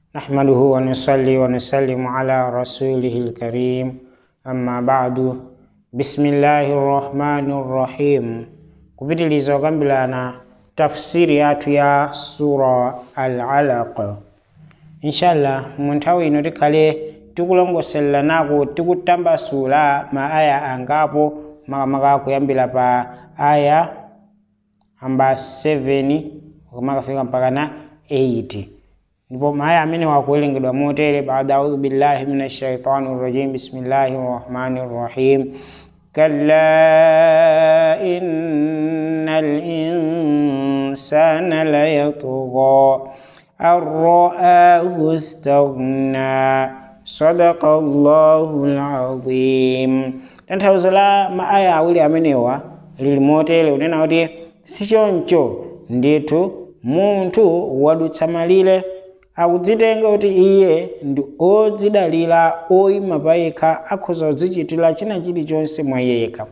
نحمده ونصلي ونسلم على رسوله الكريم أما بعد بسم الله الرحمن الرحيم kupitiliza okambirana tafsiri yathu ya sura al-alaq inshallah mu nthawi ino tikhale tikulongosolerako tikutambasula maaya angapo makamaka kuyambira pa aya amba 7 kumakafika mpaka na 8 ndipo maaya amene wakuwerengedwa motere baada a'udhu billahi minash shaitanir rajim bismillahir rahmanir rahim kalla innal insana layatgha ar-ra'ahu istaghna sadaqallahul azim. Tanthauzo la maaya awiri amenewa lili motere unena kuti sichoncho ndithu munthu wadutsa malire akudzitenga kuti iye ndi odzidalira oyima pa yekha akhoza kudzichitira china chilichonse mwa yekha.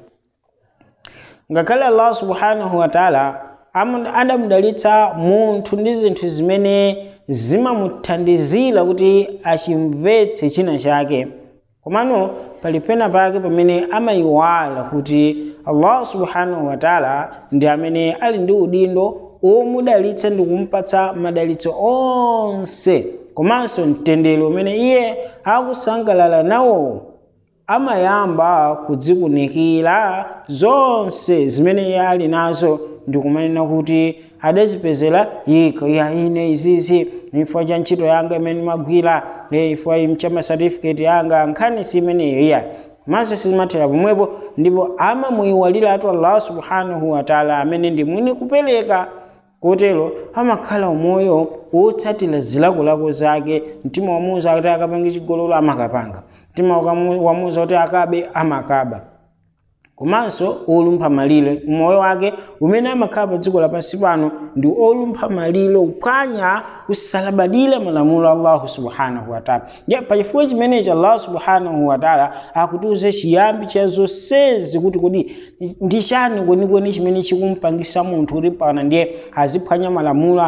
Ngakhale Allah subhanahu wa ta'ala adamudalitsa munthu ndi zinthu zimene zimamuthandizira kuti achimvetse china chake, komano pali pena pake pamene amayiwala kuti Allah subhanahu wa ta'ala ndi amene ali ndi udindo omudalitsa ndi kumpatsa madalitso onse komanso mtendere umene iye akusangalala nawo. Amayamba kudzikunikira zonse zimene iye ali nazo ndi kumanena kuti adazipezera yekha ya ine izizi chifukwa cha ntchito yanga imene magwira chifukwa cha ma certificate yanga nkhani si imeneyo iya maso sizimathera pomwepo, ndipo amamuyiwalira atu Allah subhanahu wa ta'ala amene ndi mwini kupereka. Kotero amakhala umoyo wotsatira zilakolako zake. Mtima wamuza kuti akapange chigololo amakapanga, mtima wamuza kuti akabe amakaba, komanso olumpha malire. Umoyo wake umene amakhala pa dziko lapansi pano ndi olumpha malire, uphwanya usalabadire malamulo a Allah subhanahu wa ta'ala. Pachifukwa chimenechi Allah subhanahu wa ta'ala akutiuze chiyambi cha zonsezi kuti kodi ndi chani kwenikweni chimene chikumpangisa munthu kuti pana ndiye aziphwanya malamulo,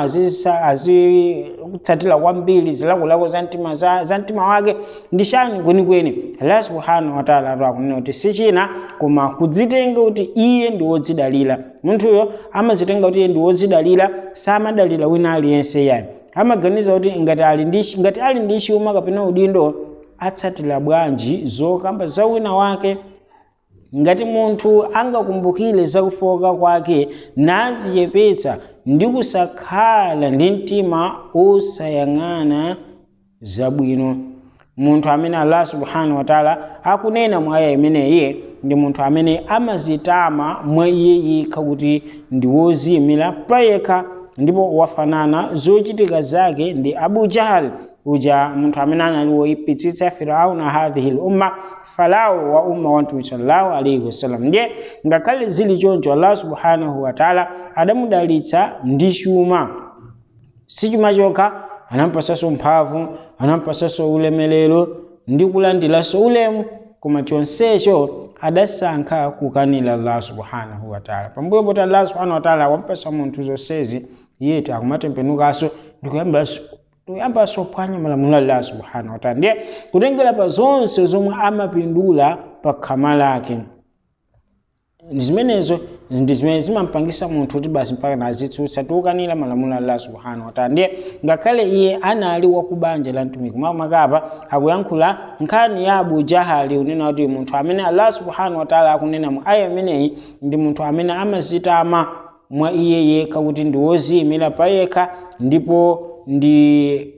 azikutsatira kwambiri zilakolako za mtima wake. Ndi chani kwenikweni? Allah subhanahu wa ta'ala akunena kuti si china koma kudzitenga kuti iye ndi wodzidalira. Munthuyo amadzitenga kuti iye ndi wodzidalira, samadalira wina aliyense yani. Amaganiza kuti ngati ali ndi chuma kapena udindo atsatira bwanji zokamba za wina wake. Ngati munthu angakumbukire zakufoka kwake nazichepetsa ndi kusakhala ndi mtima osayang'ana zabwino, munthu amene Allah subhanahu wa ta'ala akunena mwa aya imeneyi ndi munthu amene amazitama mwa iye yekha kuti ndi woziyimira pa yekha, ndipo wafanana zochitika zake ndi Abu Jahal, uja munthu amene anali woyipitsitsa Firauna hadhihi lumma Farao wa umma wa Mtume sallallahu alaihi wasallam. Ndiye ngakhale zili choncho Allah subhanahu wa ta'ala adamudalitsa ndi chuma. Si chuma chokha, anampasanso mphamvu, anampasanso ulemelero ndi kulandiranso ulemu, koma chonsecho adasankha kukanira Allah subhanahu wa ta'ala. Pambuyo poti Allah subhanahu wa ta'ala wampasa munthu zonsezi, iye akumatembenukanso ndikuyambanso kuphwanya malamulo a Allah subhanahu wa ta'ala. Ndiye kutengera pa zonse zomwe amapindula pa khama lake, zimenezo ndi zimene zimampangisa munthu kuti basi mpaka nazitsutsa tukanira malamulo a Allah subhanahu wa ta'ala. Ndiye ngakhale iye anali wakubanja la mtumiki makapa akuyankhula nkhani ya Abu Jahali, unena kuti munthu amene Allah subhanahu wa ta'ala akunena mu aya imeneyi ndi munthu amene amazitama mwa iye yekha kuti ndi woziyimira pa yekha ndipo ndi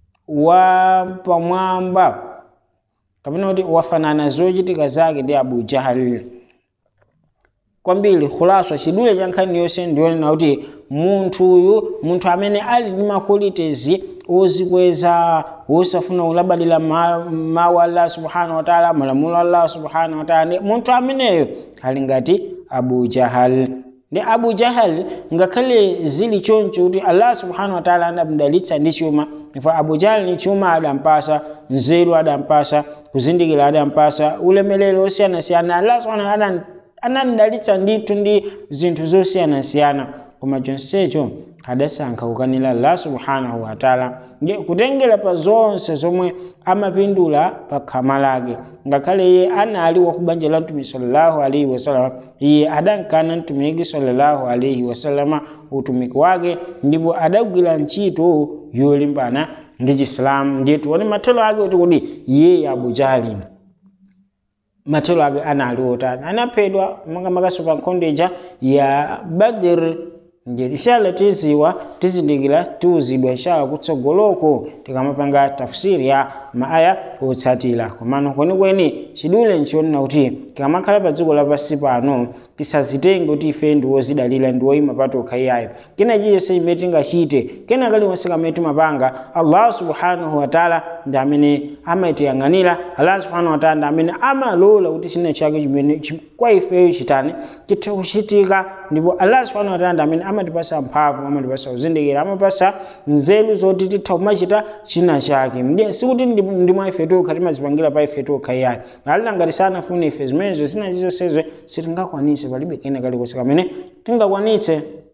wapamwamba, kapena kuti wafanana zochitika zake ndi Abu Jahali kwambiri. Khulaso chidule cha nkhani yonse ndionena kuti munthu amene ali ndi maqualities ozikweza, wosafuna ulabadira mawu Allah subhanahu wa ta'ala, malamulo Allah subhanahu wa ta'ala, munthu ameneyo ali ngati Abu Jahal. Ndi Abu Jahal ngakhale zili choncho kuti Allah subhanahu wa ta'ala anamudalitsa ndi chuma, ifa Abu Jahal ni chuma adampasa, nzeru adampasa, kuzindikira adampasa, ulemelero osiyanasiyana. Allah subhanahu wa ta'ala anamudalitsa ndithu ndi zinthu zosiyanasiyana. koma chonsecho adasankha kukanira Allah subhanahu wa ta'ala kutengera pa zonse zomwe amapindula pa khama lake. Ngakhale iye anali wa kubanja la Mtume sallallahu alaihi wasallam, iye adankana mtumiki sallallahu alaihi wasallam utumiki wake, ndipo adagwira ntchito yolimbana ndi Chisilamu. Ndiye tione mathelo ake kuti iye Abu Jahali mathelo ake anali otani. Anaphedwa makamakaso pa nkhondo ija ya Badr. Ndiye inshallah tizindikira tiuzidwa inshallah kutsogoloko tikamapanga tafsiri ya maaya otsatira. Komano kwenikweni chidule nchiona kuti tikamakhala pa dziko lapansi pano tisazitenge kuti ife ndi wozidalira ndi woyima patokha iyayo. Kena chilichonse chimene tingachite, kena kalikonse kamene timapanga, Allah subhanahu wa ta'ala ndi amene amatiyang'anira. Allah subhanahu wa ta'ala ndi amene amalola kuti china chake chimene kwa ifeyo chitani chithe kuchitika. Ndipo Allah subhanahu wa ta'ala ndi amene amatipasa mphamvu, amatipasa kuzindikira, amapasa nzeru zoti titha kumachita china chake. Ndiye sikuti ndi mwa ife tokha timazipangira pa ife tokha iyayo. Ali ngati sanafune ife zimenezo zina zizonsezo sitingakwanitse, palibe kena kalikonse kamene tingakwanitse.